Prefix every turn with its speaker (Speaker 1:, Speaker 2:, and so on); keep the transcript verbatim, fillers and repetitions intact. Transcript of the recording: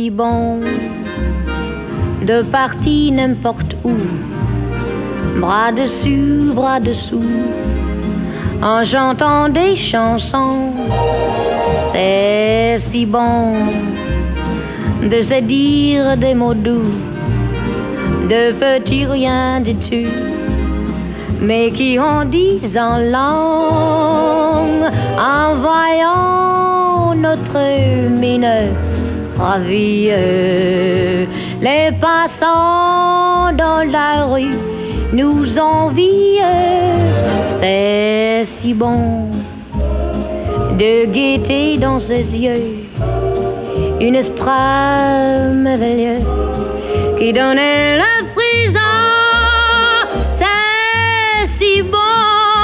Speaker 1: si bon de partir n'importe où, bras dessus, bras dessous, en chantant des chansons. C'est si bon de se dire des mots doux, de petits rien du tout, mais qui en disent en langue, en voyant notre mine ravie. Les passants dans la rue nous envient. C'est si bon de guetter dans ses yeux une esprit merveilleux qui donnait le frisson.